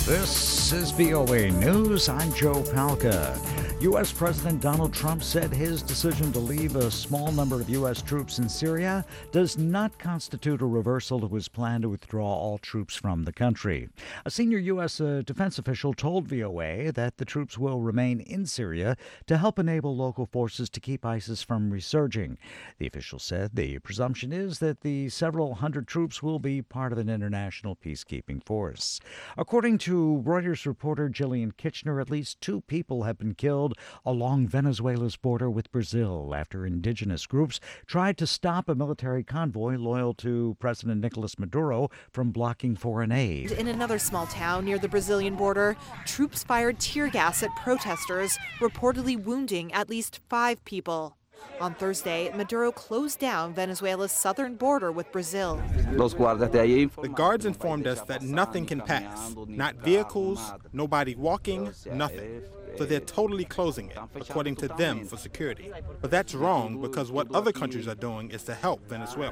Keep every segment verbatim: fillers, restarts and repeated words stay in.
This is V O A News. I'm Joe Palca. U S. President Donald Trump said his decision to leave a small number of U S troops in Syria does not constitute a reversal to his plan to withdraw all troops from the country. A senior U S. Uh, defense official told V O A that the troops will remain in Syria to help enable local forces to keep ISIS from resurging. The official said the presumption is that the several hundred troops will be part of an international peacekeeping force. According to Reuters reporter Jillian Kitchener, at least two people have been killed along Venezuela's border with Brazil after indigenous groups tried to stop a military convoy loyal to President Nicolas Maduro from blocking foreign aid. In another small town near the Brazilian border, troops fired tear gas at protesters, reportedly wounding at least five people. On Thursday, Maduro closed down Venezuela's southern border with Brazil. The guards informed us that nothing can pass. Not vehicles, nobody walking, nothing. So they're totally closing it, according to them, for security. But that's wrong because what other countries are doing is to help Venezuela.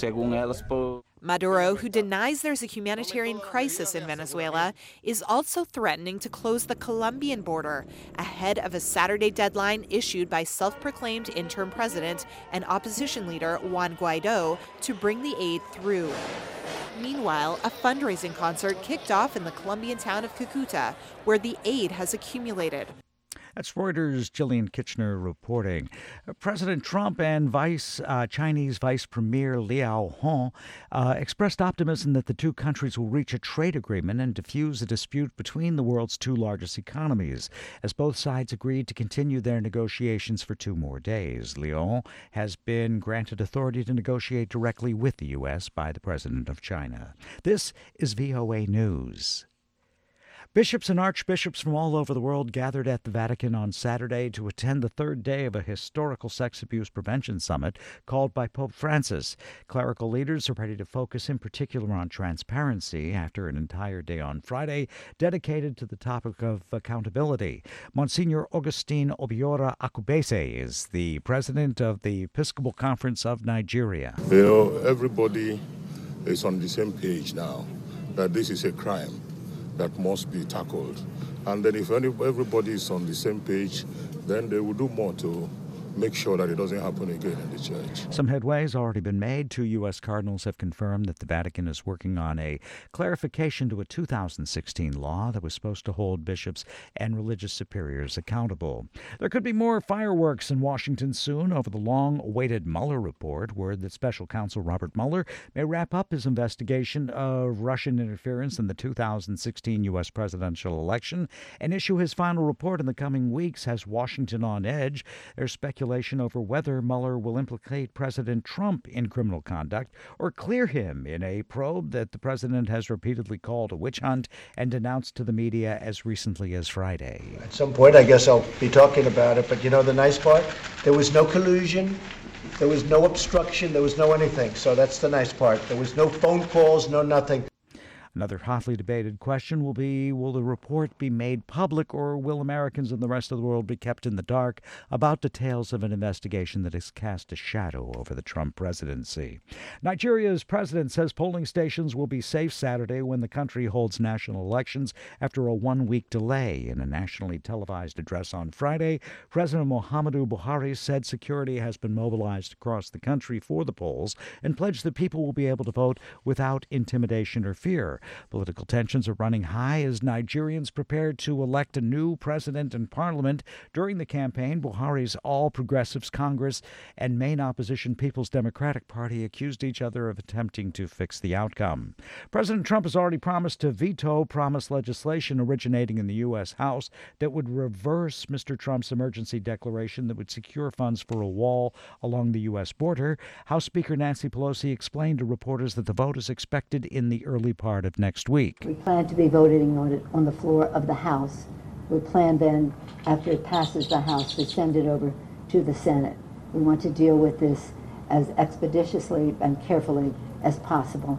Maduro, who denies there's a humanitarian crisis in Venezuela, is also threatening to close the Colombian border ahead of a Saturday deadline issued by self-proclaimed interim president and opposition leader Juan Guaido to bring the aid through. Meanwhile, a fundraising concert kicked off in the Colombian town of Cucuta, where the aid has accumulated. That's Reuters' Jillian Kitchener reporting. President Trump and Vice uh, Chinese Vice Premier Liu Hong uh, expressed optimism that the two countries will reach a trade agreement and diffuse a dispute between the world's two largest economies, as both sides agreed to continue their negotiations for two more days. Liu has been granted authority to negotiate directly with the U S by the president of China. This is V O A News. Bishops and archbishops from all over the world gathered at the Vatican on Saturday to attend the third day of a historical sex abuse prevention summit called by Pope Francis. Clerical leaders are ready to focus in particular on transparency after an entire day on Friday dedicated to the topic of accountability. Monsignor Augustine Obiora Akubese is the president of the Episcopal Conference of Nigeria. You know, everybody is on the same page now that this is a crime that must be tackled. And then if any, everybody is on the same page, then they will do more to make sure that it doesn't happen again in the church. Some headway has already been made. Two U S cardinals have confirmed that the Vatican is working on a clarification to a two thousand sixteen law that was supposed to hold bishops and religious superiors accountable. There could be more fireworks in Washington soon over the long-awaited Mueller report. Word that Special Counsel Robert Mueller may wrap up his investigation of Russian interference in the two thousand sixteen U S presidential election and issue his final report in the coming weeks has Washington on edge. There's speculation over whether Mueller will implicate President Trump in criminal conduct or clear him in a probe that the president has repeatedly called a witch hunt and denounced to the media as recently as Friday. At some point, I guess I'll be talking about it, but you know the nice part? There was no collusion, there was no obstruction, there was no anything, so that's the nice part. There was no phone calls, no nothing. Another hotly debated question will be, will the report be made public or will Americans and the rest of the world be kept in the dark about details of an investigation that has cast a shadow over the Trump presidency? Nigeria's president says polling stations will be safe Saturday when the country holds national elections after a one-week delay. In a nationally televised address on Friday, President Muhammadu Buhari said security has been mobilized across the country for the polls and pledged that people will be able to vote without intimidation or fear. Political tensions are running high as Nigerians prepare to elect a new president and parliament. During the campaign, Buhari's All Progressives Congress and main opposition People's Democratic Party accused each other of attempting to fix the outcome. President Trump has already promised to veto promised legislation originating in the U S. House that would reverse Mister Trump's emergency declaration that would secure funds for a wall along the U S border. House Speaker Nancy Pelosi explained to reporters that the vote is expected in the early part of next week. We plan to be voting on it on the floor of the House. We plan then, after it passes the House, to send it over to the Senate. We want to deal with this as expeditiously and carefully as possible.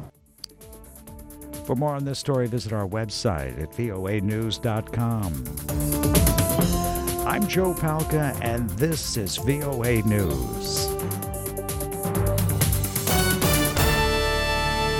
For more on this story, visit our website at V O A news dot com. I'm Joe Palca, and this is V O A News.